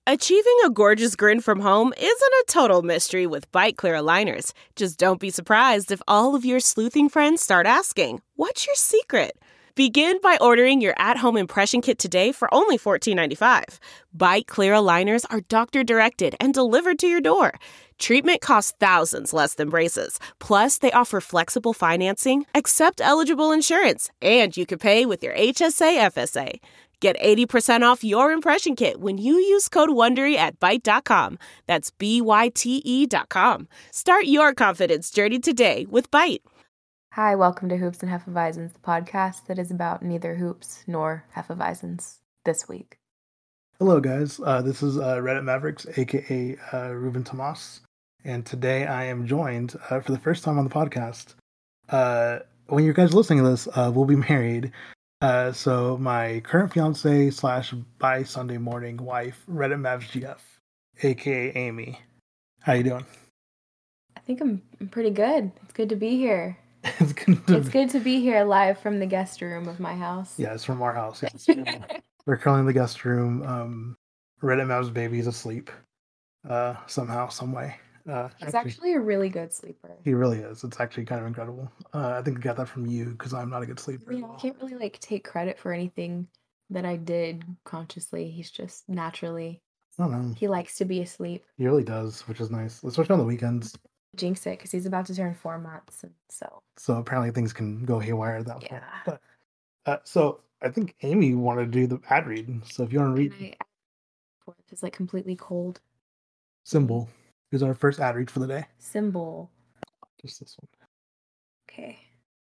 Achieving a gorgeous grin from home isn't a total mystery with Bite Clear aligners. Just don't be surprised if all of your sleuthing friends start asking, "What's your secret?" Begin by ordering your at-home impression kit today for only $14.95. Bite Clear aligners are doctor-directed and delivered to your door. Treatment costs thousands less than braces. Plus, they offer flexible financing, accept eligible insurance, and you can pay with your HSA FSA. Get 80% off your impression kit when you use code WONDERY at Byte.com. That's BYTE.com. Start your confidence journey today with Byte. Hi, welcome to Hoops and Hefeweizens, the podcast that is about neither hoops nor Hefeweizens this week. Hello, guys. This is Reddit Mavericks, aka Ruben Tomas, and today I am joined for the first time on the podcast. When you guys are listening to this, we'll be married. So my current fiance / by Sunday morning wife, Reddit Mavs GF, aka Amy. How you doing? I think I'm pretty good. It's good to be here. It's good to be here live from the guest room of my house. Yeah, it's from our house. Yes. We're currently in the guest room. Reddit Mavs baby is asleep. Somehow, some way. He's actually a really good sleeper. He really is. It's actually kind of incredible. I think I got that from you because I'm not a good sleeper. I can't really take credit for anything that I did consciously. He's just naturally. I don't know. He likes to be asleep. He really does, which is nice, especially on the weekends. Jinx it, because he's about to turn 4 months, and so apparently things can go haywire that yeah. But, so I think Amy wanted to do the ad read. So if you want to read, it's completely cold. Symbol is our first ad read for the day. Symbol. Just this one. Okay.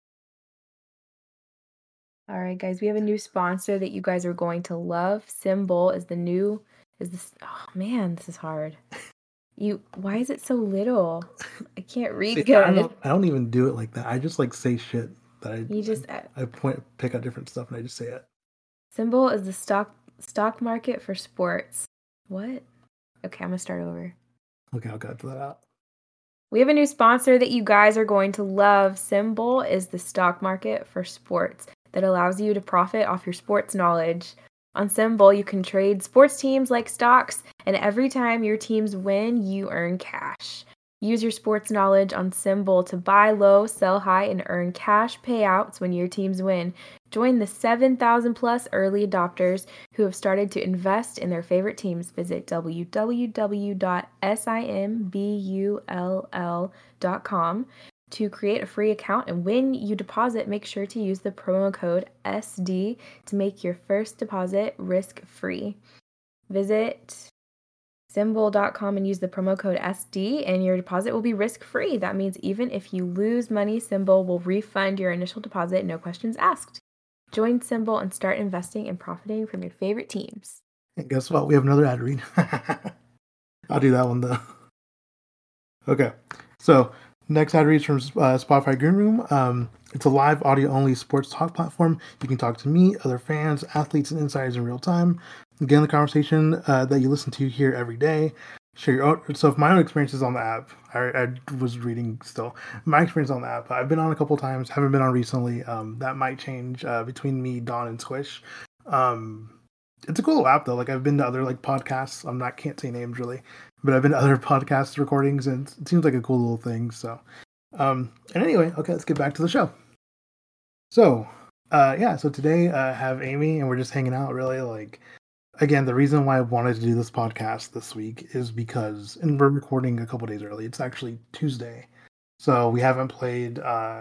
All right, guys, we have a new sponsor that you guys are going to love. Symbol is this. Oh man, this is hard. Why is it so little? I can't read good. I don't even do it like that. I just say shit that I pick out different stuff and I just say it. Symbol is the stock market for sports. What? Okay, I'm gonna start over. Okay, I'll cut that out. We have a new sponsor that you guys are going to love. Symbol is the stock market for sports that allows you to profit off your sports knowledge. On Symbol, you can trade sports teams like stocks, and every time your teams win, you earn cash. Use your sports knowledge on Symbol to buy low, sell high, and earn cash payouts when your teams win. Join the 7,000 plus early adopters who have started to invest in their favorite teams. Visit www.simbull.com to create a free account, and when you deposit, make sure to use the promo code SD to make your first deposit risk-free. Visit Symbol.com and use the promo code SD, and your deposit will be risk-free. That means even if you lose money, Symbol will refund your initial deposit, no questions asked. Join Symbol and start investing and profiting from your favorite teams. And guess what? We have another ad read. I'll do that one though. Okay, so next ad read from Spotify Green Room. It's a live audio-only sports talk platform. You can talk to me, other fans, athletes, and insiders in real time. Get in the conversation that you listen to here every day. Share your own. So, my own experiences on the app, I was reading still. My experience on the app, I've been on a couple times, haven't been on recently. That might change between me, Dawn, and Squish. It's a cool app though. I've been to other podcasts. Can't say names really, but I've been to other podcast recordings, and it seems like a cool little thing. So, and anyway, okay, let's get back to the show. So, so today I have Amy, and we're just hanging out. Really, again, the reason why I wanted to do this podcast this week is because, and we're recording a couple days early. It's actually Tuesday, so we haven't played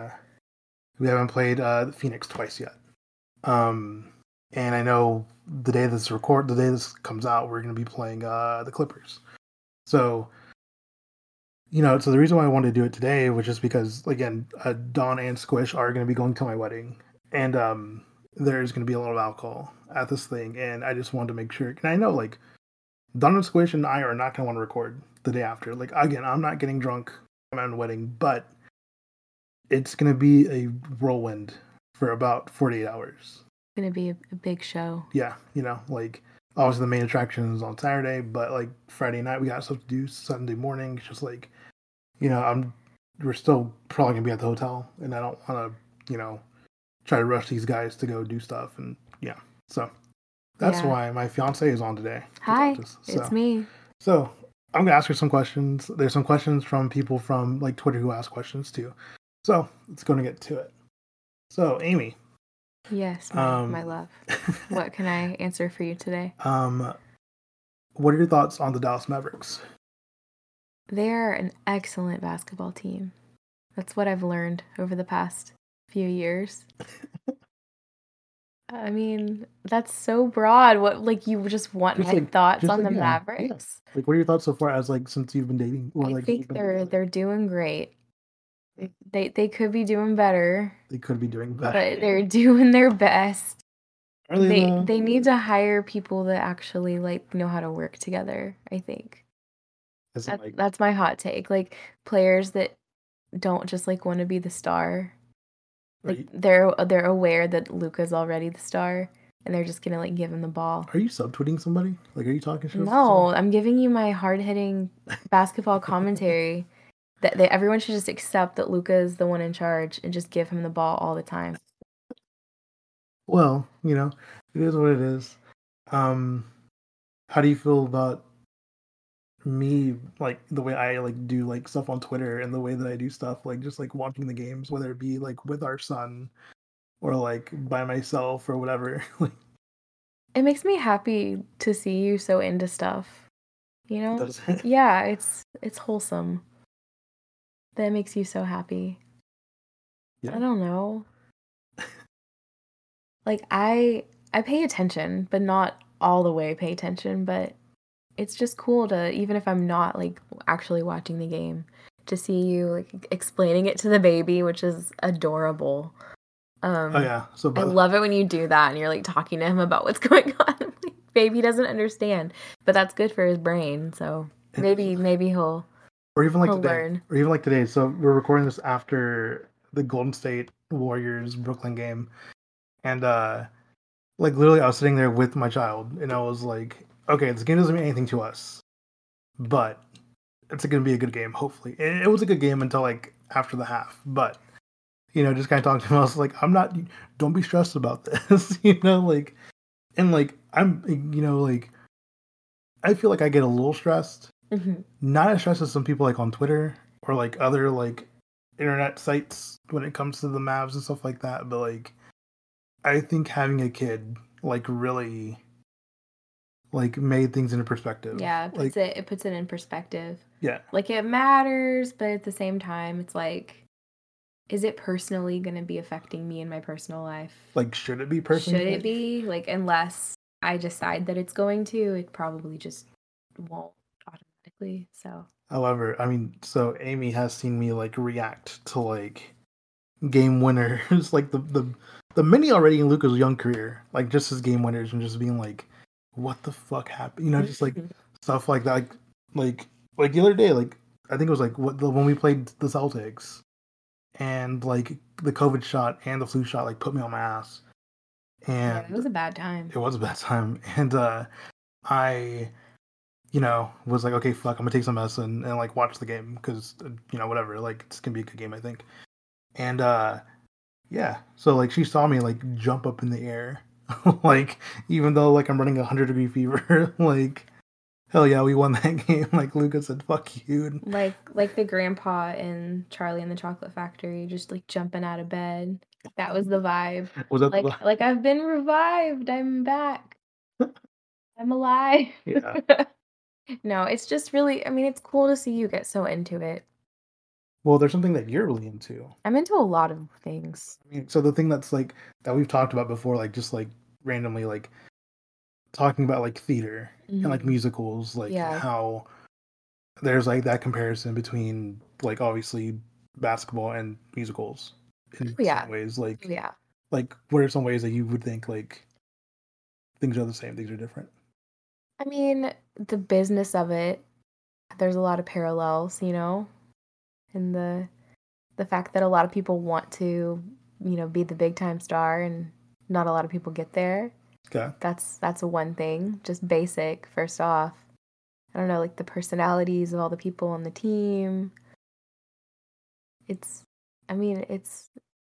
Phoenix twice yet. And I know the day this comes out, we're going to be playing the Clippers. So, so the reason why I wanted to do it today was just because, again, Dawn and Squish are going to be going to my wedding, and there's going to be a lot of alcohol at this thing, and I just wanted to make sure. And I know, Dawn and Squish and I are not going to want to record the day after. Again, I'm not getting drunk at my wedding, but it's going to be a whirlwind for about 48 hours. Going to be a big show. Yeah, obviously the main attraction is on Saturday, but Friday night we got stuff to do. Sunday morning, it's just we're still probably gonna be at the hotel, and I don't want to try to rush these guys to go do stuff, and yeah. So That's Yeah. why my fiance is on today. to talk Hi, to us. it's me. So I'm gonna ask her some questions. There's some questions from people from like Twitter who ask questions too. So let's go and get to it. So Amy, Yes, my love. What can I answer for you today? what are your thoughts on the Dallas Mavericks? They're an excellent basketball team. That's what I've learned over the past few years. I mean, that's so broad. What, like, you just want my thoughts on the Mavericks? Like, what are your thoughts so far as like since you've been dating? Or, I like, think they're doing great. They could be doing better, They could be doing better. but they're doing their best. Are they though? They need to hire people that actually like know how to work together, I think. Is it like That's my hot take. Like players that don't just like want to be the star. Like they're aware that Luka's already the star and they're just gonna like give him the ball. Are you subtweeting somebody? Like, are you talking shit? No, I'm giving you my hard-hitting basketball commentary. That everyone should just accept that Luka is the one in charge and just give him the ball all the time. Well, you know, it is what it is. How do you feel about me, like the way I like do like stuff on Twitter and the way that I do stuff, like just like watching the games, whether it be like with our son or like by myself or whatever. It makes me happy to see you so into stuff. You know? Does it? Yeah, it's wholesome. That makes you so happy. Yeah. I don't know. Like I pay attention, but not all the way pay attention, but it's just cool to, even if I'm not like actually watching the game, to see you like explaining it to the baby, which is adorable. Oh yeah. So I love it when you do that and you're like talking to him about what's going on. Like, baby doesn't understand, but that's good for his brain. So maybe he'll or even like today, learn. or even like today. So we're recording this after the Golden State Warriors Brooklyn game, and like literally I was sitting there with my child, and I was like, okay, this game doesn't mean anything to us, but it's going to be a good game. Hopefully, it was a good game until like after the half, but. You know, just kind of talking to him. I was like, don't be stressed about this, you know, like, and like, I'm, you know, like, I feel like I get a little stressed. Mm-hmm. Not as stressed as some people like on Twitter or like other like internet sites when it comes to the Mavs and stuff like that. But like, I think having a kid like really like made things into perspective. Yeah, it puts it in perspective. Yeah. Like it matters, but at the same time, it's like, is it personally going to be affecting me in my personal life? Like, should it be personally? Should it be? Like, unless I decide that it's going to, it probably just won't automatically. So. However, I mean, so Amy has seen me like react to like game winners, like the many already in Luka's young career, like just as game winners and just being like, what the fuck happened? You know, just like stuff like that. Like the other day, like I think it was like when we played the Celtics. And like the COVID shot and the flu shot like put me on my ass. And it was a bad time. It was a bad time. And I, you know, was like, okay, fuck, I'm gonna take some medicine and like watch the game because you know whatever, like it's gonna be a good game, I think. And yeah, so like she saw me like jump up in the air, like even though like I'm running 100-degree fever, like. Hell yeah, we won that game. Like Luka said, "Fuck you." Like the grandpa in Charlie and the Chocolate Factory, just like jumping out of bed. That was the vibe. Was that like I've been revived. I'm back. I'm alive. Yeah. No, it's just really. I mean, it's cool to see you get so into it. Well, there's something that you're really into. I'm into a lot of things. I mean, so the thing that's like that we've talked about before, like just like randomly, like. Talking about like theater and like musicals, like how there's like that comparison between like obviously basketball and musicals in some ways. Like like what are some ways that you would think like things are the same, things are different? I mean, the business of it, there's a lot of parallels, you know, and the fact that a lot of people want to, you know, be the big time star and not a lot of people get there. Okay. That's a one thing, just basic, first off. I don't know, like the personalities of all the people on the team. It's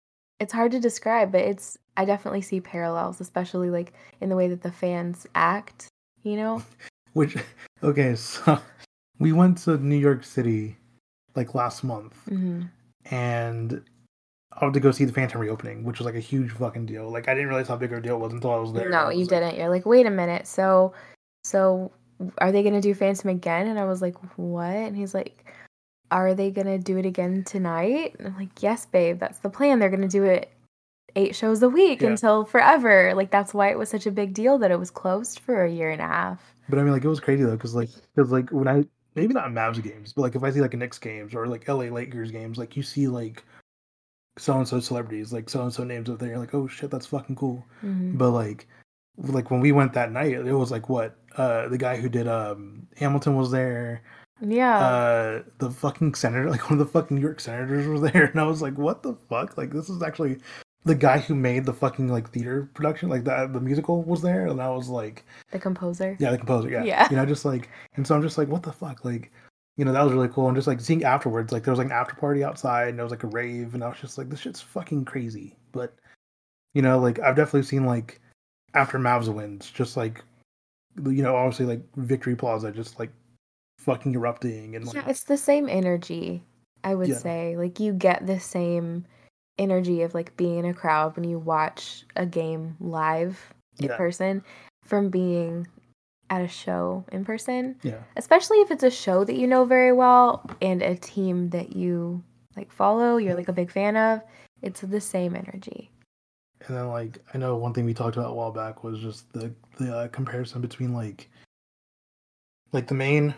It's hard to describe, but I definitely see parallels, especially like in the way that the fans act, you know? Which, okay, so we went to New York City like last month, Hmm. and I went to go see the Phantom reopening, which was like a huge fucking deal. Like I didn't realize how big of a deal it was until I was there. No, you didn't. You're like, wait a minute. So are they gonna do Phantom again? And I was like, what? And he's like, are they gonna do it again tonight? And I'm like, yes, babe, that's the plan. They're gonna do it 8 shows a week until forever. Like that's why it was such a big deal that it was closed for a year and a half. But I mean, like it was crazy though, because like when I maybe not Mavs games, but like if I see like a Knicks games or like LA Lakers games, like you see like so and so celebrities, like so and so names up there, you're like, oh shit, that's fucking cool. Mhm. But like when we went that night, it was like what the guy who did Hamilton was there. Yeah. The fucking senator, like one of the fucking New York senators was there, and I was like, what the fuck? Like this is actually the guy who made the fucking like theater production, like the musical was there, and I was like, The composer. yeah, the composer, yeah. Yeah. You know, just like, and so I'm just like, what the fuck? Like, you know, that was really cool. And just like seeing afterwards, like there was like an after party outside and there was like a rave, and I was just like, this shit's fucking crazy. But, you know, like I've definitely seen like after Mavs wins, just like, you know, obviously like Victory Plaza just like fucking erupting and like, Yeah, it's the same energy, I would Yeah. say. Like you get the same energy of like being in a crowd when you watch a game live in Yeah. person from being at a show in person. Yeah. Especially if it's a show that you know very well and a team that you like follow, you're like a big fan of. It's the same energy. And then like I know one thing we talked about a while back was just the comparison between like the main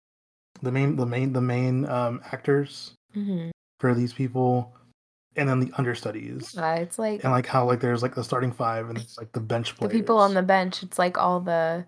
actors Mm-hmm. for these people, and then the understudies, It's like and like how like there's like the starting 5 and it's like the bench the players. people on the bench. It's like all the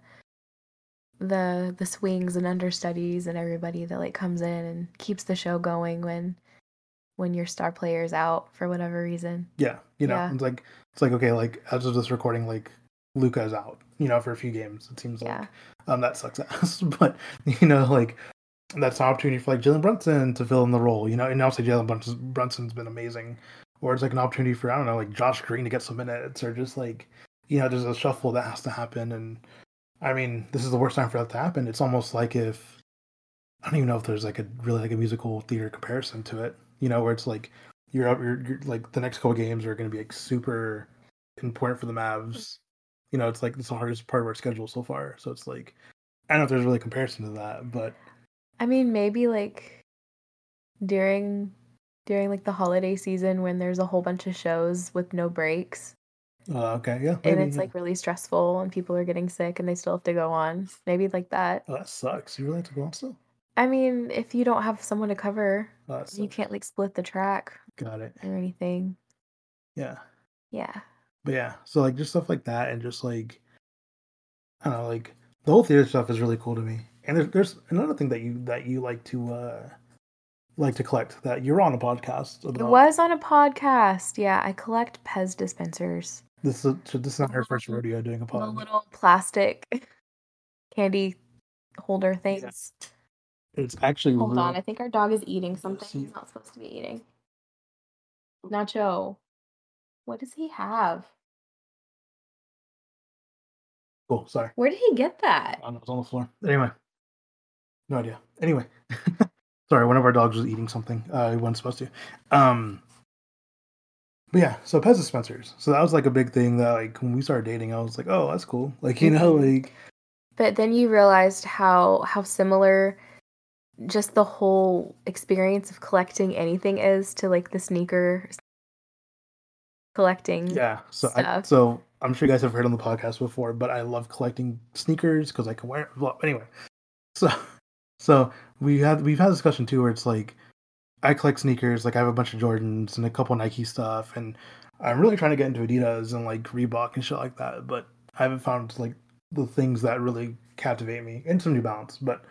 swings and understudies and everybody that like comes in and keeps the show going when your star player is out for whatever reason. Yeah, you know, Yeah. it's like okay, like as of this recording, like Luca is out, you know, for a few games. It seems Yeah. like that sucks ass, but you know, like that's an opportunity for like Jalen Brunson to fill in the role, you know, and obviously Jalen Brunson's been amazing, or it's like an opportunity for I don't know, like Josh Green to get some minutes, or just like you know, there's a shuffle that has to happen, and I mean, this is the worst time for that to happen. It's almost like if I don't even know if there's like a really like a musical theater comparison to it, you know, where it's like you're like the next couple games are going to be like super important for the Mavs. You know, it's like it's the hardest part of our schedule so far. So it's like I don't know if there's really a comparison to that, but I mean, maybe like during like the holiday season when there's a whole bunch of shows with no breaks okay, yeah, and maybe, it's like really stressful and people are getting sick and they still have to go on. Maybe like that. oh, that sucks. You really have to go on still. I mean, if you don't have someone to cover, Oh, that you sucks. can't like split the track Got it. or anything. Yeah, Yeah. but yeah, so like just stuff like that, and just like I don't know, like the whole theater stuff is really cool to me. And there's another thing that you like to collect that you're on a podcast about. It was on a podcast. Yeah, I collect Pez dispensers. This is not her first rodeo doing a The pod. little plastic candy holder things. It's actually Hold real. on, I think our dog is eating something See- he's not supposed to be eating. Nacho, what does he have? Cool. Sorry. Where did he get that? I don't know, it's on the floor. Anyway, no idea. Anyway, sorry. One of our dogs was eating something. He wasn't supposed to. But yeah, so Pez dispensers. So that was like a big thing that like when we started dating, I was like, oh, that's cool. Like you know, like But then you realized how similar just the whole experience of collecting anything is to like the sneaker collecting. yeah. So stuff. so I'm sure you guys have heard on the podcast before, but I love collecting sneakers because I can wear. Well, anyway, so we've had a discussion too where it's like I collect sneakers. Like I have a bunch of Jordans and a couple Nike stuff, and I'm really trying to get into Adidas and like Reebok and shit like that. But I haven't found like the things that really captivate me, and some New Balance. But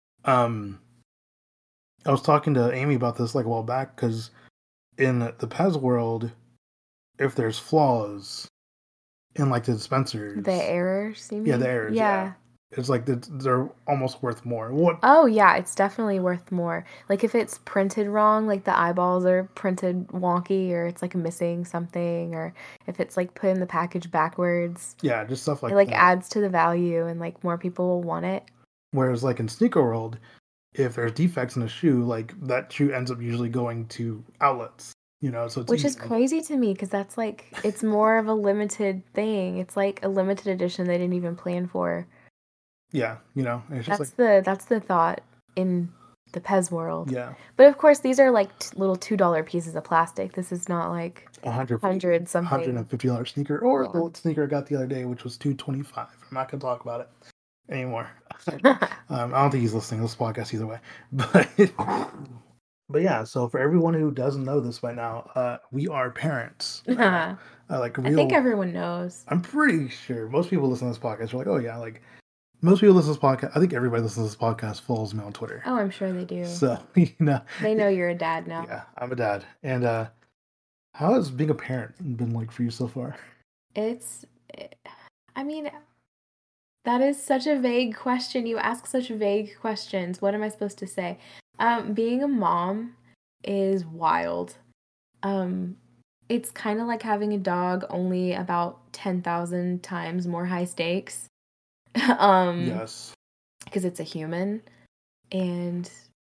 I was talking to Amy about this like a while back because in the Pez world, if there's flaws in like the dispensers, The errors, you mean? yeah, the errors, yeah. it's like they're almost worth more. What? Oh yeah, it's definitely worth more. Like if it's printed wrong, like the eyeballs are printed wonky, or it's like missing something, or if it's like put in the package backwards, Yeah, just stuff it like like that. adds to the value and like more people will want it. Whereas like in Sneaker World, if there's defects in a shoe, like that shoe ends up usually going to outlets. So it's Which is easy. crazy to me because that's like it's more of a limited thing. It's like a limited edition they didn't even plan for. Yeah, it's just That's the thought in the Pez world. yeah, But of course, these are like little $2 pieces of plastic. This is not like $100 something. $150 sneaker, or the sneaker I got the other day, which was $225. I'm not gonna talk about it anymore. I don't think he's listening to this podcast either way, but yeah. So for everyone who doesn't know this by now, we are parents. Like real. I think everyone knows. I'm pretty sure most people listen to this podcast are like, oh yeah, like. Most people listen to this podcast. I think everybody listens to this podcast follows me on Twitter. Oh, I'm sure they do. So, They know you're a dad now. Yeah, I'm a dad. And how has being a parent been like for you so far? I mean, that is such a vague question. You ask such vague questions. What am I supposed to say? Being a mom is wild. It's kind of like having a dog, only about 10,000 times more high stakes. Yes, because it's a human, and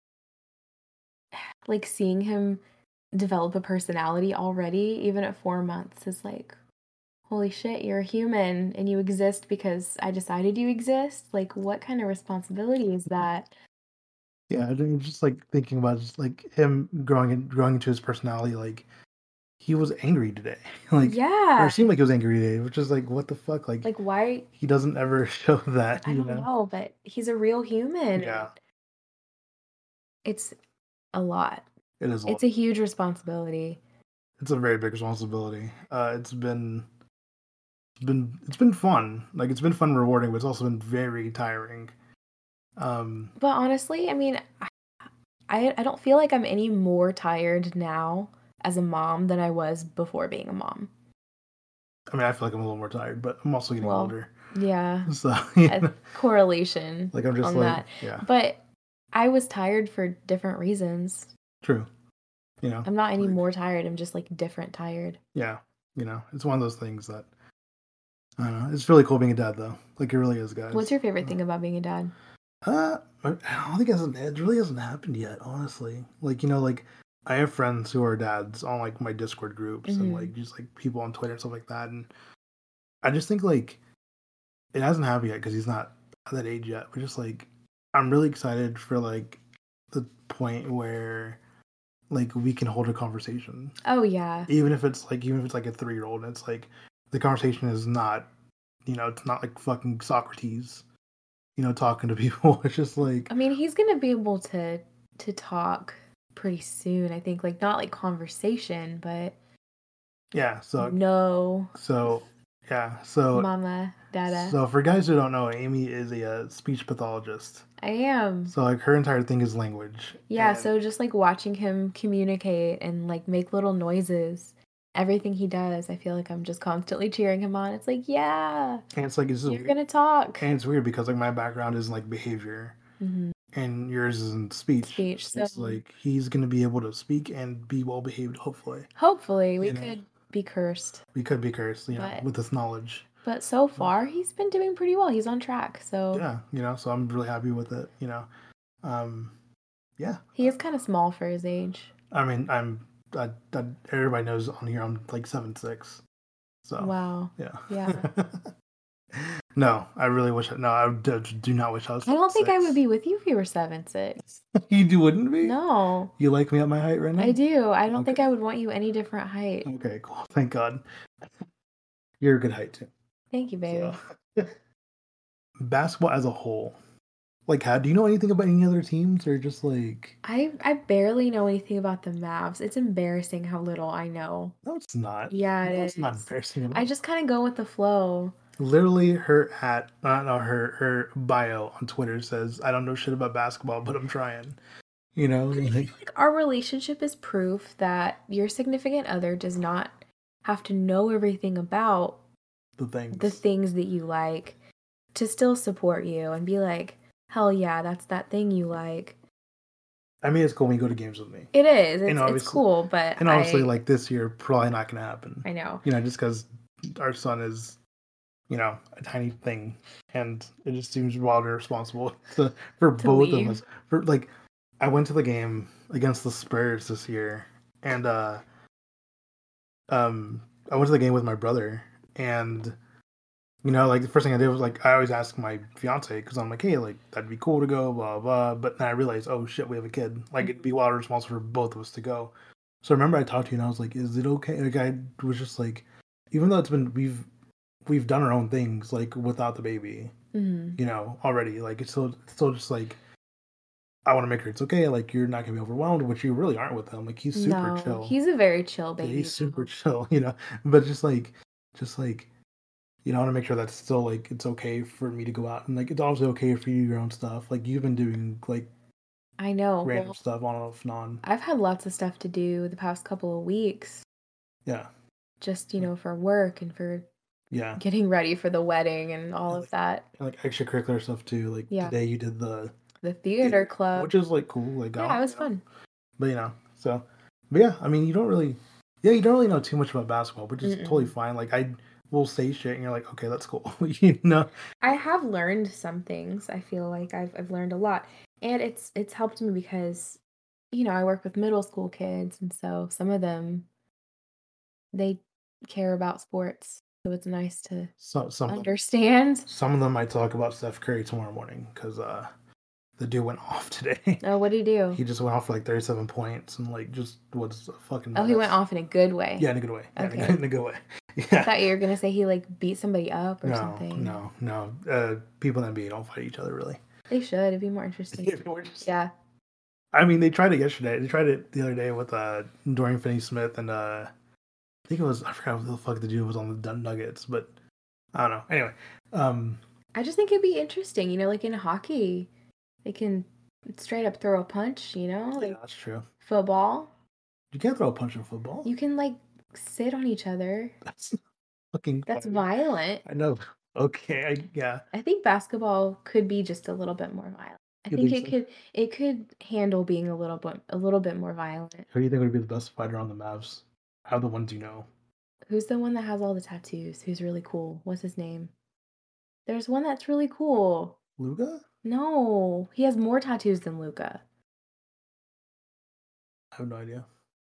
like seeing him develop a personality already, even at 4 months, is like, holy shit, you're a human and you exist because I decided you exist. Like, what kind of responsibility is that? Yeah, I'm just like thinking about just like him growing into his personality. Like he was angry today, like Yeah, or it seemed like he was angry today, which is like what the fuck, like why? he doesn't ever show that. I don't know, but he's a real human. Yeah, it's a lot. it is. It's a huge responsibility. It's a very big responsibility. It's been fun. Like it's been fun and rewarding, but it's also been very tiring. But honestly, I mean, I don't feel like I'm any more tired now as a mom than I was before being a mom. I mean, I feel like I'm a little more tired, but I'm also getting older. Yeah. So a correlation. Like I'm just on like that. Yeah. But I was tired for different reasons. True. I'm not any more tired. I'm just like different tired. Yeah. It's one of those things that I don't know. It's really cool being a dad though. Like it really is, guys. What's your favorite thing about being a dad? I don't think it really hasn't happened yet, honestly. Like, like I have friends who are dads on like my Discord groups and like just like people on Twitter and stuff like that. And I just think like it hasn't happened yet because he's not at that age yet. But just like I'm really excited for like the point where like we can hold a conversation. Oh yeah. Even if it's like a 3-year-old, and it's like the conversation is not, it's not like fucking Socrates, talking to people. It's just like, I mean, he's gonna be able to talk pretty soon. I think like not like conversation, but yeah. So Mama, Dada. So for guys who don't know, Amy is a speech pathologist. I am. So like her entire thing is language. Yeah. So just like watching him communicate and like make little noises. Everything he does, I feel like I'm just constantly cheering him on. It's like, yeah. And it's like, you're going to talk. And it's weird because like my background is like behavior and yours is in speech. So it's like he's going to be able to speak and be well behaved, hopefully. Hopefully. We could be cursed. We could be cursed, with this knowledge. But so far, he's been doing pretty well. He's on track. So yeah, so I'm really happy with it, yeah. He is kind of small for his age. I mean, everybody knows on here I'm like 7'6". So wow. Yeah. No, I really wish. No, I do not wish I was. I don't think I would be with you if you were 7'6". You wouldn't be? No. You like me at my height right now? I do. I don't think I would want you any different height. Okay, cool. Thank God. You're a good height too. Thank you, baby. So. Basketball as a whole. Like, do you know anything about any other teams, or just like? I barely know anything about the Mavs. It's embarrassing how little I know. No, it's not. Yeah, it is. It's not embarrassing. I just kind of go with the flow. Literally, her bio on Twitter says, "I don't know shit about basketball, but I'm trying." I feel like our relationship is proof that your significant other does not have to know everything about the things that you like. to still support you and be like, hell yeah, that's that thing you like. I mean, it's cool when you go to games with me. It is. It's cool, but and obviously, like this year, probably not going to happen. I know. You know, just because our son is, you know, a tiny thing, and it just seems wildly irresponsible for both of us. For like, I went to the game against the Spurs this year, and I went to the game with my brother, and you know, like the first thing I did was like I always ask my fiance because I'm like, hey, like that'd be cool to go, blah blah. But then I realized, oh shit, we have a kid. Like it'd be wild responsible for both of us to go. So I remember I talked to you and I was like, is it okay? Like I was just like, even though we've done our own things like without the baby, you know, already. Like it's still just like I want to make sure it's okay. Like you're not gonna be overwhelmed, which you really aren't with him. Like he's super chill. He's a very chill baby. Yeah, he's super chill, you know. But just like. You know, I want to make sure that's still like it's okay for me to go out and like it's obviously okay for you to do your own stuff. Like you've been doing like I know random stuff on and off and on. I've had lots of stuff to do the past couple of weeks. Yeah. Just, you know, for work and for getting ready for the wedding and all of that. And like extracurricular stuff too. Like today you did the theater club. Which is like cool. Like it was fun. But you know, but yeah, I mean you don't really know too much about basketball, which is totally fine. Like we'll say shit and you're like, okay, that's cool. You know, I have learned some things. I feel like I've learned a lot, and it's helped me because, you know, I work with middle school kids, and so some of them they care about sports, so it's nice to understand. Some of them might talk about Steph Curry tomorrow morning because the dude went off today. Oh, what did he do? He just went off for like 37 points and like just was a fucking mess. Oh, he went off in a good way. Yeah, in a good way. Okay. Yeah, in a good way. Yeah. I thought you were gonna say he like beat somebody up or something. No. People in the NBA don't fight each other really. They should. It'd be more interesting. Yeah. I mean, they tried it yesterday. They tried it the other day with Dorian Finney-Smith and I think it was I forgot what the fuck the dude was on the Nuggets, but I don't know. Anyway, I just think it'd be interesting. You know, like in hockey, they can straight up throw a punch. You know, like that's true. Football. You can't throw a punch in football. You can like sit on each other. That's fucking. That's violent. I know. Okay. I think basketball could be just a little bit more violent. I think it could handle being a little bit more violent. Who do you think would be the best fighter on the Mavs? How the ones you know? Who's the one that has all the tattoos? Who's really cool? What's his name? There's one that's really cool. Luka? No, he has more tattoos than Luka. I have no idea.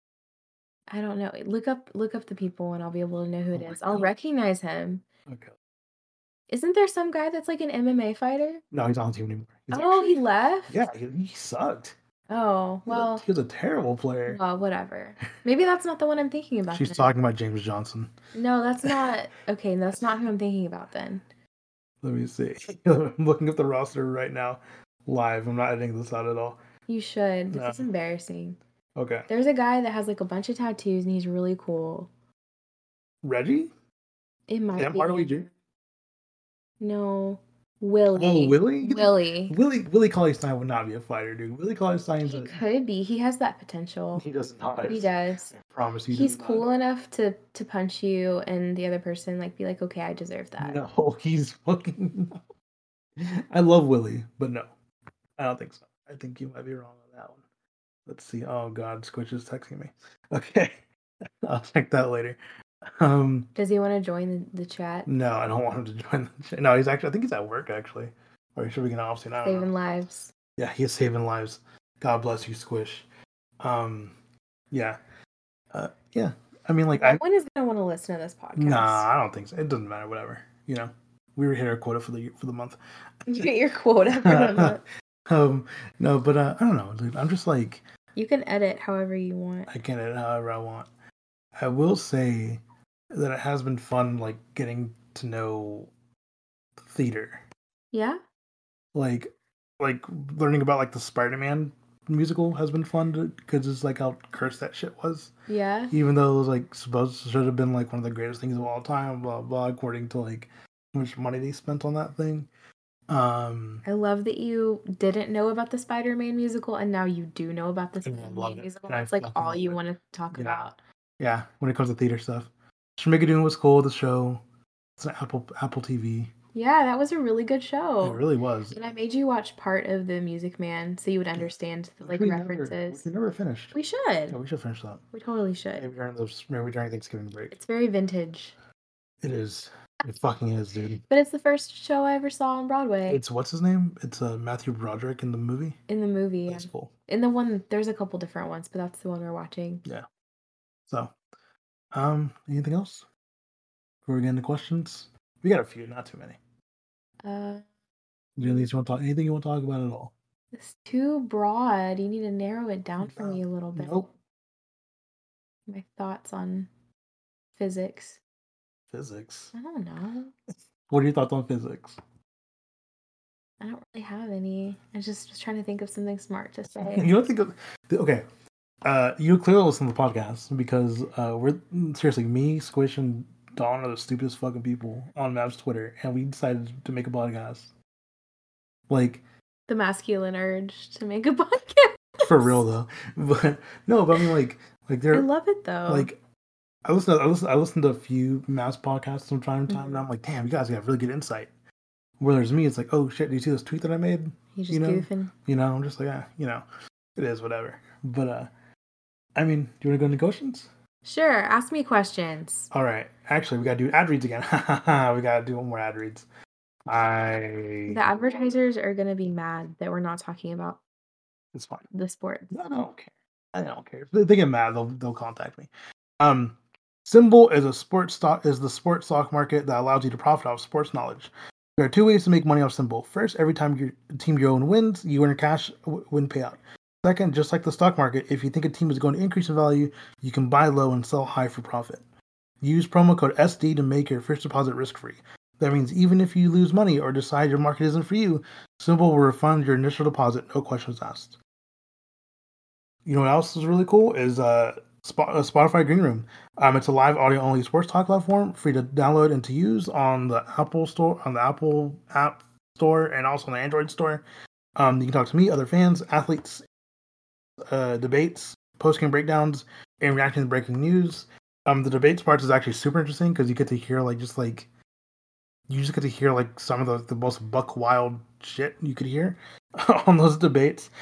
I don't know. Look up the people and I'll be able to know who it is. I'll recognize him. Okay. Isn't there some guy that's like an MMA fighter? No, he's not on the team anymore. He left? Yeah, he sucked. Oh, well. He was a terrible player. Well, whatever. Maybe that's not the one I'm thinking about. She's talking about James Johnson. No, that's not. Okay, that's not who I'm thinking about then. Let me see. I'm looking at the roster right now, live. I'm not editing this out at all. You should. This is embarrassing. Okay. There's a guy that has like a bunch of tattoos and he's really cool. Reggie? It might be. Hardaway Jr.? No. Willie. Oh, Willie? Willie Cauley-Stein would not be a fighter, dude. Willie Cauley-Stein's could be. He has that potential. He does not. He does. I promise you. He's cool enough to punch you and the other person like be like, okay, I deserve that. No, he's fucking. I love Willie, but no, I don't think so. I think you might be wrong on that one. Let's see. Oh God, Squitch is texting me. Okay, I'll check that later. Does he want to join the chat? No, I don't want him to join the chat. No, I think he's at work actually. Or he should be getting off soon. I don't know. Saving lives. Yeah, he is saving lives. God bless you, Squish. Yeah. Yeah. I mean, like, when is gonna want to listen to this podcast? Nah, I don't think so. It doesn't matter. Whatever. You know, we hit our quota for the month. You get your quota for the month. No, but I don't know, dude. I'm just like. You can edit however you want. I can edit however I want. I will say that it has been fun, like getting to know theater. Yeah. Like learning about like the Spider-Man musical has been fun because it's like how cursed that shit was. Yeah. Even though it was like should have been like one of the greatest things of all time, blah blah, according to like how much money they spent on that thing. I love that you didn't know about the Spider-Man musical and now you do know about the Spider-Man musical. It's like all you want to talk about. Yeah, when it comes to theater stuff. Schmigadoon was cool, the show. It's an Apple TV. Yeah, that was a really good show. It really was. And I made you watch part of the Music Man so you would understand the Which references. we never finished. We should. Yeah, we should finish that. We totally should. Maybe during Thanksgiving break. It's very vintage. It is. It fucking is, dude. But it's the first show I ever saw on Broadway. It's what's his name? It's Matthew Broderick in the movie. In the movie. That's cool. In the one, there's a couple different ones, but that's the one we're watching. Yeah. So, anything else? Before we get into questions, we got a few, not too many. Anything you want to talk about at all? It's too broad. You need to narrow it down for me a little bit. Nope. My thoughts on physics. Physics? I don't know. What are your thoughts on physics? I don't really have any. I just was trying to think of something smart to say. You don't think of... Okay. You clearly listen to the podcast because we're... Seriously, me, Squish, and Dawn are the stupidest fucking people on Mav's Twitter, and we decided to make a podcast. Like... The masculine urge to make a podcast. For real, though. But I mean, like they're... I love it, though. Like... I listen to a few Mavs podcasts from time to time, and I'm like, damn, you guys got really good insight. Where there's me, it's like, oh shit, do you see this tweet that I made? You're just goofing. I'm just like, it is whatever. But I mean, do you want to go into questions? Sure, ask me questions. All right. Actually, we gotta do ad reads again. We gotta do one more ad reads. The advertisers are gonna be mad that we're not talking about. It's fine. The sport. I don't care. I don't care. If they get mad, they'll contact me. SimBull is the sports stock market that allows you to profit off sports knowledge. There are two ways to make money off SimBull. First, every time your team you own wins, you earn a cash win payout. Second, just like the stock market, if you think a team is going to increase in value, you can buy low and sell high for profit. Use promo code SD to make your first deposit risk-free. That means even if you lose money or decide your market isn't for you, SimBull will refund your initial deposit, no questions asked. You know what else is really cool is Spotify Green Room. It's a live audio-only sports talk platform, free to download and to use on the Apple Store, on the Apple App Store, and also on the Android Store. You can talk to me, other fans, athletes, debates, post-game breakdowns, and reacting to breaking news. The debates part is actually super interesting because you get to hear some of the most buck wild shit you could hear on those debates.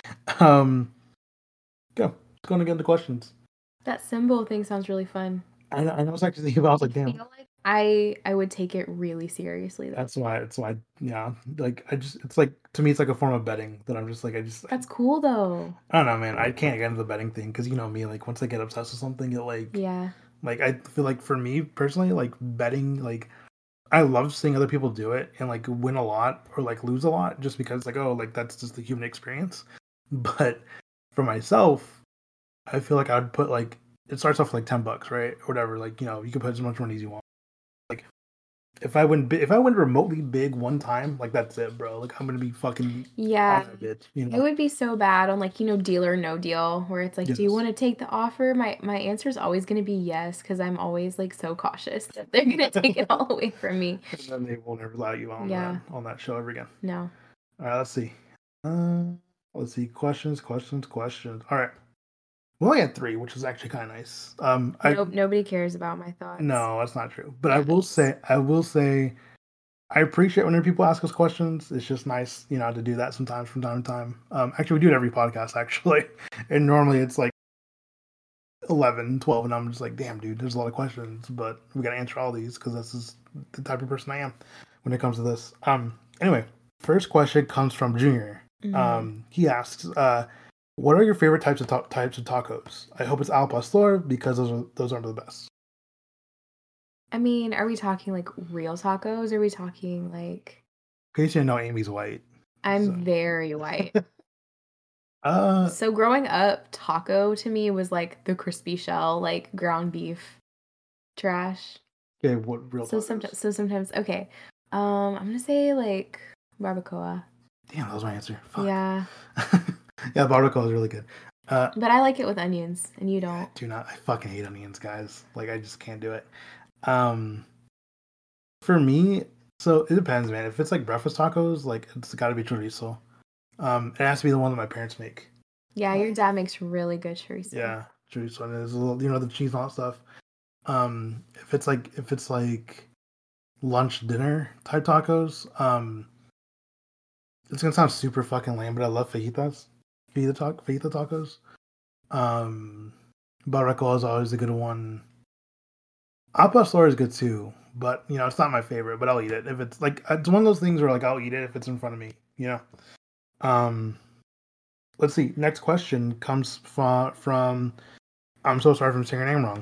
Go. Let's go and get into questions. That SimBull thing sounds really fun. I know. I was actually thinking about. I was like, damn. I would take it really seriously, though. That's why. Yeah. Like it's like, to me, it's like a form of betting that I'm just like, That's cool though. I don't know, man. I can't get into the betting thing because me, like once I get obsessed with something, it like. Yeah. Like I feel like for me personally, like betting, like I love seeing other people do it and like win a lot or like lose a lot just because like, oh, like that's just the human experience. But for myself, I feel like I'd put like, it starts off like $10, right? Or whatever. Like, you can put as much money as you want. Like if I win remotely big one time, like that's it, bro. Like I'm going to be fucking that bitch, It would be so bad on like, Deal or No Deal where it's like, yes. Do you want to take the offer? My answer is always going to be yes, because I'm always like so cautious that they're going to take it all away from me. And then they will never allow you on that show ever again. No. All right, let's see. Questions. All right. We only had 3, which is actually kind of nice. Nobody cares about my thoughts. No, that's not true. But I will say, I appreciate whenever people ask us questions. It's just nice, to do that sometimes from time to time. Actually, we do it every podcast, actually. And normally it's like 11, 12, and I'm just like, damn, dude, there's a lot of questions. But we got to answer all these because this is the type of person I am when it comes to this. Anyway, first question comes from Junior. Mm-hmm. He asks, what are your favorite types of tacos? I hope it's al pastor because those are the best. I mean, are we talking like real tacos? Or are we talking like? In case you know, Amy's white. I'm very white. So growing up, taco to me was like the crispy shell, like ground beef trash. Okay, what real? So sometimes, okay. I'm gonna say like barbacoa. Damn, that was my answer. Fuck. Yeah. Yeah, barbacoa is really good. But I like it with onions, and you don't. I fucking hate onions, guys. Like, I just can't do it. For me, so it depends, man. If it's like breakfast tacos, like it's got to be chorizo. It has to be the one that my parents make. Yeah, your dad makes really good chorizo. Yeah, chorizo, and there's a little, the cheese and all that stuff. If it's like lunch dinner type tacos. It's gonna sound super fucking lame, but I love fajitas. Fajita tacos. Barbacoa is always a good one. Al pastor is good too, but it's not my favorite. But I'll eat it if it's like it's one of those things where like I'll eat it if it's in front of me. Let's see. Next question comes from I'm so sorry if I'm saying your name wrong.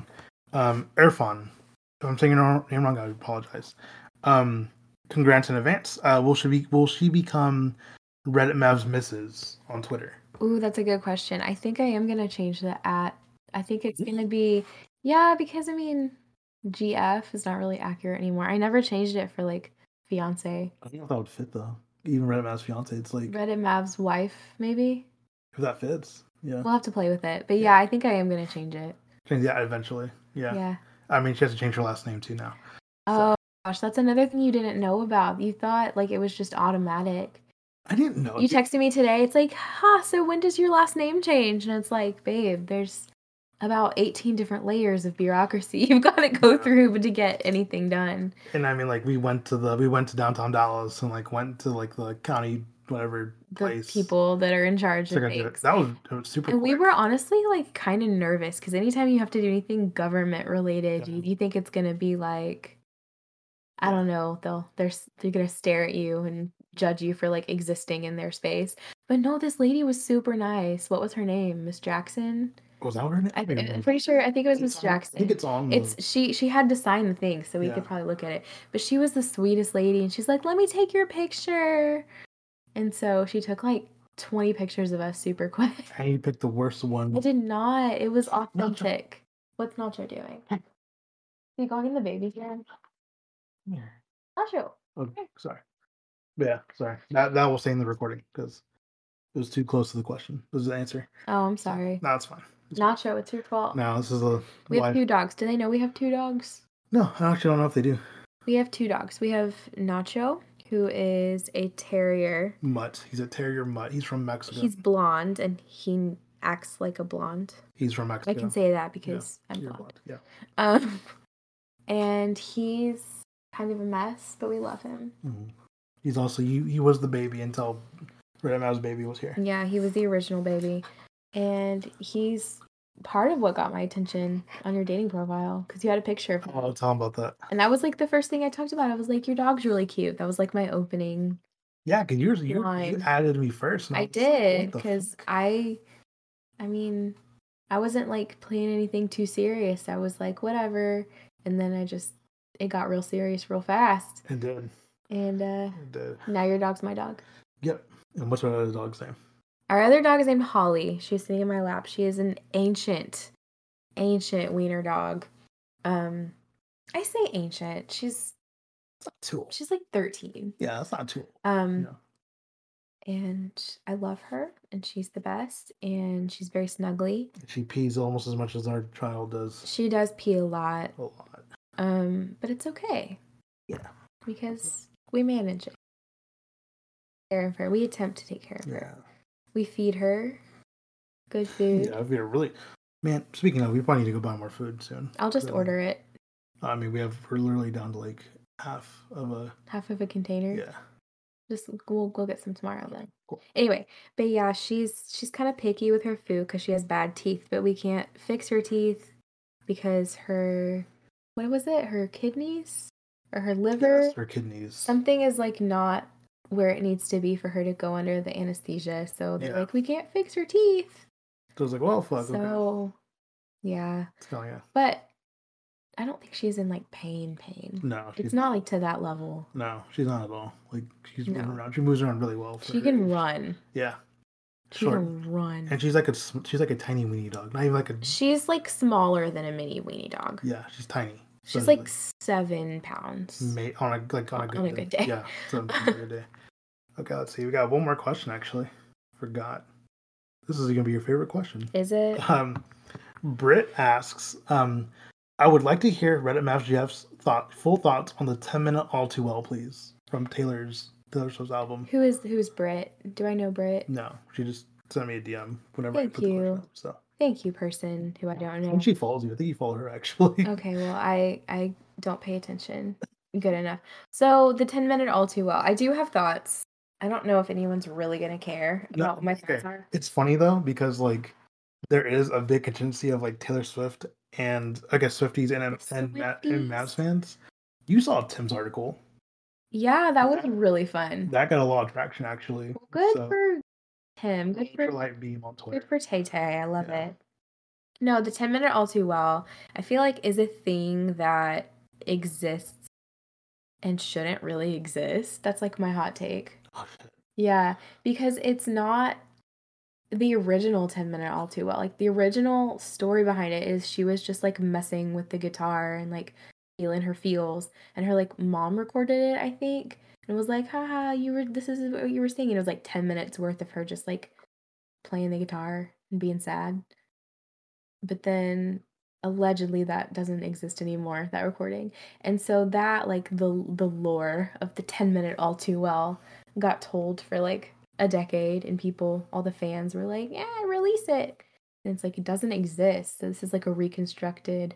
Irfan. If I'm saying your name wrong, I apologize. Congrats in advance. Will she become Reddit Mavs Misses on Twitter? Ooh, that's a good question. I think I am gonna change the @ I think it's gonna be because I mean GF is not really accurate anymore. I never changed it for like fiance. I think that would fit though. Even Reddit Mavs fiance, it's like Reddit Mavs wife, maybe. If that fits, yeah. We'll have to play with it, but yeah, I think I am gonna change it. Change that eventually, yeah. Yeah. I mean, she has to change her last name too now. Oh gosh, that's another thing you didn't know about. You thought like it was just automatic. I didn't know. You texted me today. It's like, so when does your last name change? And it's like, babe, there's about 18 different layers of bureaucracy you've got to go through to get anything done. And I mean, like we went to downtown Dallas and like went to like the county whatever place. The people that are in charge of things. That was super. And quick. We were honestly like kind of nervous because anytime you have to do anything government related, you think it's gonna be like, I don't know, they're gonna stare at you and judge you for like existing in their space. But no, this lady was super nice. What was her name? Miss Jackson? Was that her name? I'm pretty sure. I think it was Miss Jackson. I think it's on. She had to sign the thing, so we could probably look at it. But she was the sweetest lady, and she's like, "Let me take your picture." And so she took like 20 pictures of us super quick. And you picked the worst one. I did not. It was authentic. What's Nacho doing? Are you going in the baby chair? Yeah. Nacho. Okay, sorry. Yeah, sorry. That will stay in the recording because it was too close to the question. This is the answer. Oh, I'm sorry. No, it's fine. Nacho, it's your fault. No, this is We have 2 dogs. Do they know we have 2 dogs? No, I actually don't know if they do. We have 2 dogs. We have Nacho, who is a terrier. Mutt. He's a terrier mutt. He's from Mexico. He's blonde, and he acts like a blonde. He's from Mexico. I can say that because I'm blonde. Yeah. And he's kind of a mess, but we love him. Mm-hmm. He's also he was the baby until Reddit Mavs baby was here. Yeah, he was the original baby, and he's part of what got my attention on your dating profile because you had a picture of him. Oh, I'll tell him about that. And that was like the first thing I talked about. I was like, your dog's really cute. That was like my opening. Yeah, because you added me first. I did because I mean, I wasn't like playing anything too serious. I was like, whatever. And then it got real serious real fast. It did. And it did. Now your dog's my dog. Yep. And what's our other dog's name? Our other dog is named Holly. She's sitting in my lap. She is an ancient wiener dog. I say ancient. She's not too old. She's like 13. Yeah, that's not too old. And I love her, and she's the best, and she's very snuggly. She pees almost as much as our child does. She does pee a lot. A lot. But it's okay. Yeah. Because we manage it. We attempt to take care of her. Yeah. We feed her good food. Yeah, we are really. Man, speaking of, we probably need to go buy more food soon. I'll just order it. I mean, we're literally down to like half of a container. Yeah. We'll get some tomorrow then. Cool. Anyway, but yeah, she's kind of picky with her food because she has bad teeth, but we can't fix her teeth because her kidneys or her liver. Yes, her kidneys. Something is like not where it needs to be for her to go under the anesthesia. So they're like, we can't fix her teeth. So I was like, well, fuck. So, okay. Yeah. Oh, yeah. But I don't think she's in like pain. No. It's not like to that level. No, she's not at all. Like she's moving around. She moves around really well. She can run. Yeah. She can run. And she's like a tiny weenie dog. Not even like a. She's like smaller than a mini weenie dog. Yeah, she's tiny. She's so like 7 pounds. On a good day. Yeah, 7 pounds on a good day. Okay, let's see. We got one more question actually. Forgot. This is gonna be your favorite question. Is it? Britt asks, I would like to hear Reddit Mavs Jeff's full thoughts on the 10-minute All Too Well, please, from Taylor Swift's album. Who is Britt? Do I know Britt? No, she just sent me a DM whenever Thank I put the question up, so. Thank you, person who I don't know. And she follows you. I think you follow her, actually. Okay, well, I don't pay attention. Good enough. So the 10-minute All Too Well. I do have thoughts. I don't know if anyone's really gonna care No, about what my okay. thoughts are. It's funny though because like there is a big contingency of like Taylor Swift and I guess Swifties and Mavs fans. You saw Tim's article. Yeah, that was really fun. That got a lot of traction actually. Well, good So, for him. Good for Light Beam on Twitter. Good for Tay Tay. I love Yeah. it. No, the 10-minute All Too Well, I feel like is a thing that exists and shouldn't really exist. That's like my hot take. Oh, shit. Yeah, because it's not the original 10-minute All Too Well. Like the original story behind it is she was just like messing with the guitar and like feeling her feels, and her like mom recorded it, I think, and was like, haha, this is what you were singing. It was like 10 minutes worth of her just like playing the guitar and being sad. But then allegedly that doesn't exist anymore, that recording. And so that like the lore of the 10-minute All Too Well got told for like a decade, and people, all the fans were like, yeah, release it. And it's like it doesn't exist. So this is like a reconstructed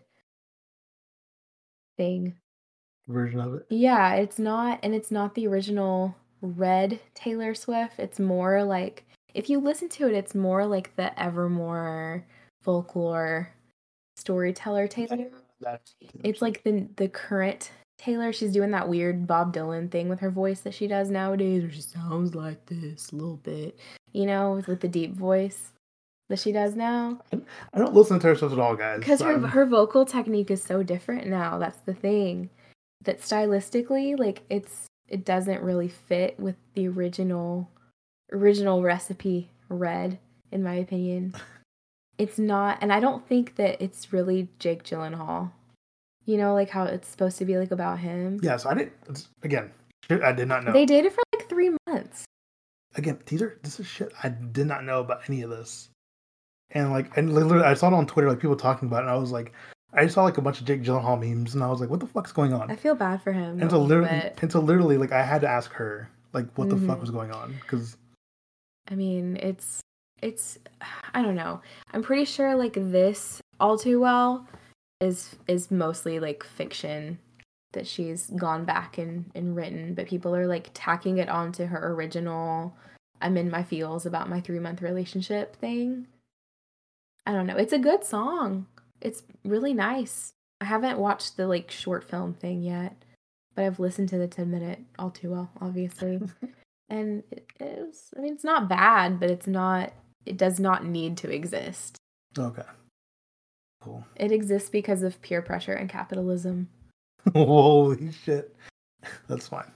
thing. Version of it. Yeah, it's not the original Red Taylor Swift. It's more like, if you listen to it, it's more like the Evermore folklore storyteller Taylor. It's like the current Taylor. She's doing that weird Bob Dylan thing with her voice that she does nowadays, where she sounds like this a little bit, you know, with the deep voice that she does now. I don't listen to her stuff at all, guys. Because her vocal technique is so different now. That's the thing. That stylistically, like it doesn't really fit with the original recipe Red, in my opinion. It's not, and I don't think that it's really Jake Gyllenhaal. You know, like how it's supposed to be like about him. Yes, I did not know. They dated for like 3 months. Again, this is shit I did not know about any of this. And literally I saw it on Twitter, like people talking about it, and I was like, I saw like a bunch of Jake Gyllenhaal memes, and I was like, what the fuck's going on? I feel bad for him. And so literally, like I had to ask her, like, what the fuck was going on? Because I mean, it's I don't know. I'm pretty sure like this All Too Well is mostly like fiction that she's gone back and written, but people are like tacking it onto her original I'm in my feels about my 3-month relationship thing. I don't know. It's a good song. It's really nice. I haven't watched the like short film thing yet, but I've listened to the 10-minute All Too Well, obviously. And it was, I mean, it's not bad, but it does not need to exist. Okay. Cool. It exists because of peer pressure and capitalism. Holy shit. That's fine.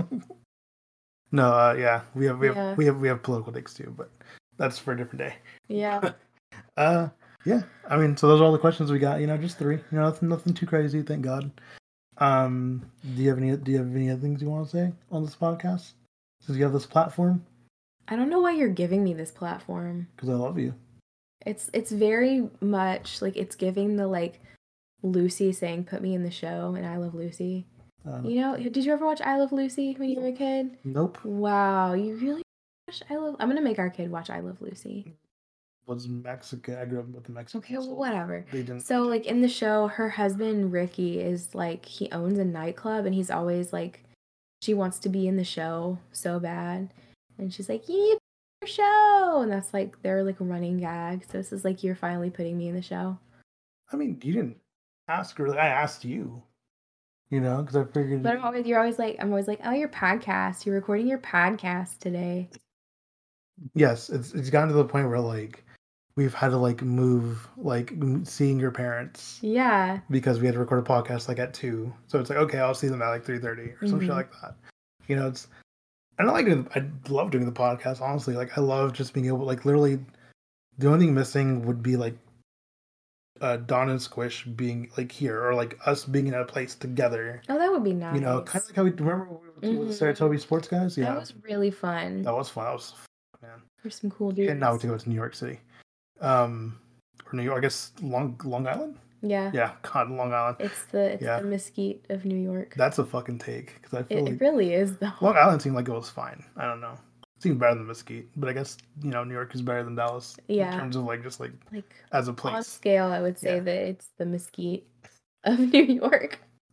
No, yeah. We have political things too, but that's for a different day. Yeah. Yeah. I mean, so those are all the questions we got, just 3. Nothing too crazy, thank God. Do you have any other things you want to say on this podcast? Since you have this platform? I don't know why you're giving me this platform. Because I love you. It's very much like it's giving the like Lucy saying "Put me in the show" and "I Love Lucy." Did you ever watch "I Love Lucy" when you were a kid? Nope. Wow, you really watch I'm gonna make our kid watch "I Love Lucy." Was Mexican? I grew up with the Mexican. Okay, well, whatever. They didn't. So like in the show, her husband Ricky is like he owns a nightclub, and he's always like, she wants to be in the show so bad, and she's like, "You need your show," and that's like their like running gag. So this is like, you're finally putting me in the show. I mean, you didn't ask her. I asked you. Because I figured. But I'm always like, oh, your podcast. You're recording your podcast today. Yes, it's gotten to the point where like we've had to like move like seeing your parents. Yeah. Because we had to record a podcast like at 2, so it's like, okay, I'll see them at like 3:30 or some shit like that. It's. I love doing the podcast. Honestly, like I love just being able, like literally, the only thing missing would be like Don and Squish being like here, or like us being in a place together. Oh, that would be nice. Kind of like how we remember when we were with the Saratoga Sports guys. Yeah, that was really fun. That was fun. Man. There's some cool dudes. And now we go to New York City, or New York. I guess Long Island. Yeah. Yeah, God, Long Island. It's the mesquite of New York. That's a fucking take, because I feel it really is though. Long Island seemed like it was fine. I don't know. It seemed better than Mesquite, but I guess New York is better than Dallas. Yeah. In terms of like just like as a place. On scale, I would say that it's the mesquite of New York.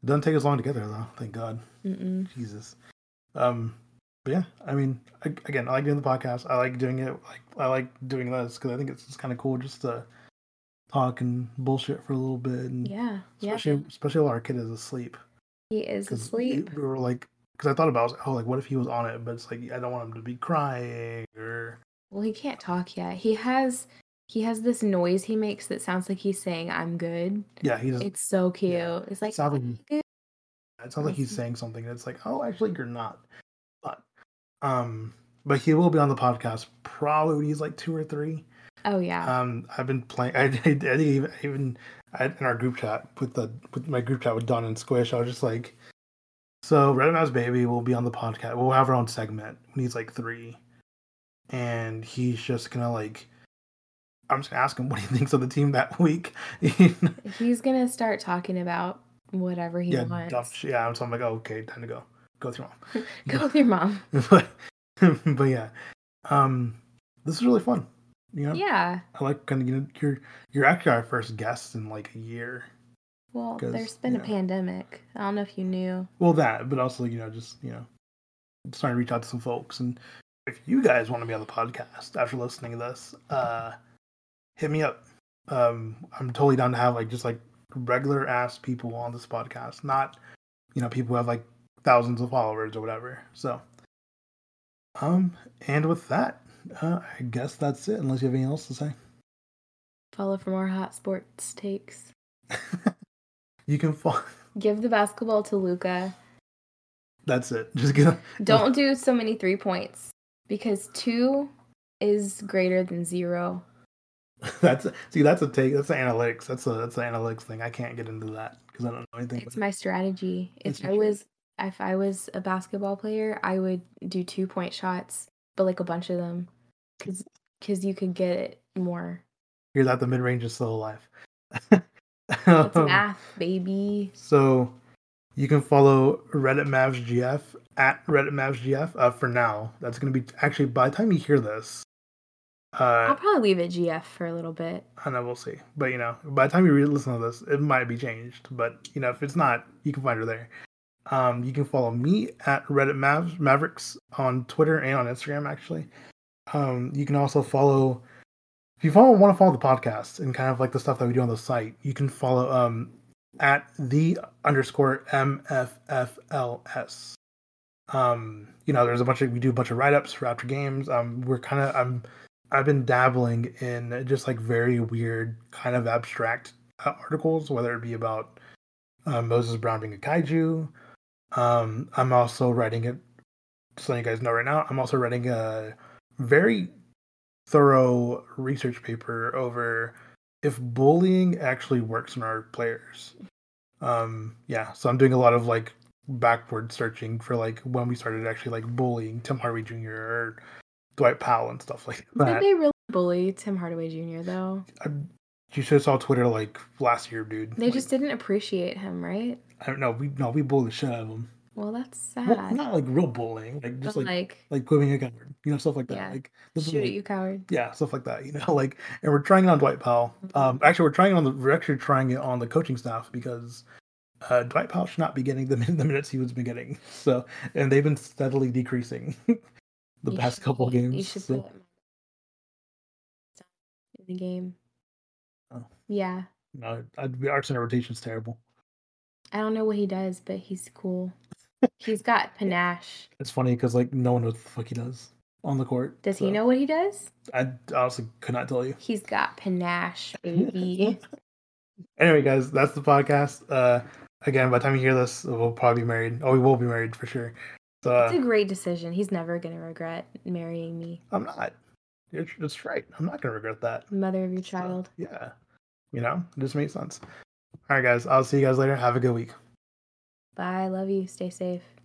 It doesn't take us long to get there, though. Thank God. Jesus. But yeah, I mean, again, I like doing the podcast. I like doing it. I like doing this because I think it's just kind of cool just to talk and bullshit for a little bit. And especially while our kid is asleep. He is asleep. We were like, because I thought about, I was like, oh, like what if he was on it? But it's like I don't want him to be crying or. Well, he can't talk yet. He has this noise he makes that sounds like he's saying "I'm good." Yeah, he does. It's so cute. Yeah. It's like, it sounds like he's saying something. It's like, oh, actually, you're not. But he will be on the podcast probably when he's like 2 or 3. Oh yeah. I've been playing. I even in our group chat with my group chat with Don and Squish. I was just like, so Reddit Mav's baby will be on the podcast. We'll have our own segment when he's like 3, and he's just gonna like. I'm just gonna ask him what he thinks of the team that week. He's gonna start talking about whatever he wants. So I'm like, oh, okay, time to go. Go with your mom. Go with your mom. but yeah, this is really fun. You know? Yeah. I like kind of you're actually our first guest in like a year. Well, there's been a pandemic. I don't know if you knew. Well, that, but also just starting to reach out to some folks, and if you guys want to be on the podcast after listening to this, hit me up. I'm totally down to have just regular ass people on this podcast, not people who have like thousands of followers or whatever. So, and with that, I guess that's it. Unless you have anything else to say. Follow for more hot sports takes. You can give the basketball to Luka. That's it. Don't do so many 3 points because 2 is greater than 0. That's a take. That's the analytics. That's the analytics thing. I can't get into that because I don't know anything. It's my strategy. If I was a basketball player, I would do 2-point shots, but like a bunch of them, because you could get it more. Here's that the mid range is still alive. It's math, baby. So you can follow Reddit Mavs GF at Reddit Mavs GF. For now, that's going to be actually by the time you hear this. I'll probably leave it GF for a little bit. I know, we'll see. But by the time you listen to this, it might be changed. But if it's not, you can find her there. You can follow me at Reddit Mavericks on Twitter and on Instagram. Actually, you can also follow. If you want to follow the podcast and kind of like the stuff that we do on the site, you can follow at _MFFLS. There's we do a bunch of write-ups for after games. I've been dabbling in just like very weird kind of abstract articles, whether it be about Moses Brown being a kaiju. I'm also writing it, just letting you guys know right now, I'm also writing a very thorough research paper over if bullying actually works on our players. So I'm doing a lot of like backward searching for like when we started actually like bullying Tim Hardaway Jr. or Dwight Powell and stuff like that. Did they really bully Tim Hardaway Jr. though? You should have saw Twitter like last year, dude. They just didn't appreciate him, right? I don't know. We bullied the shit out of him. Well, that's sad. Well, not like real bullying, like just like quitting a coward, stuff like that. Yeah. Like shoot at you, coward. Yeah, stuff like that. And we're trying it on Dwight Powell. Actually, we're actually trying it on the coaching staff because Dwight Powell should not be getting the minutes he was getting. So, and they've been steadily decreasing the past couple games. You should put him in the game. Oh. Yeah. No, our center rotation's terrible. I don't know what he does, but he's cool. He's got panache. It's funny because no one knows what the fuck he does on the court. Does he know what he does? I honestly could not tell you. He's got panache, baby. Anyway, guys, that's the podcast. Again, by the time you hear this, we'll probably be married. Oh, we will be married for sure. So it's a great decision. He's never gonna regret marrying me. I'm not. That's right. I'm not gonna regret that. Mother of your child. Yeah. It just makes sense. All right, guys. I'll see you guys later. Have a good week. Bye. Love you. Stay safe.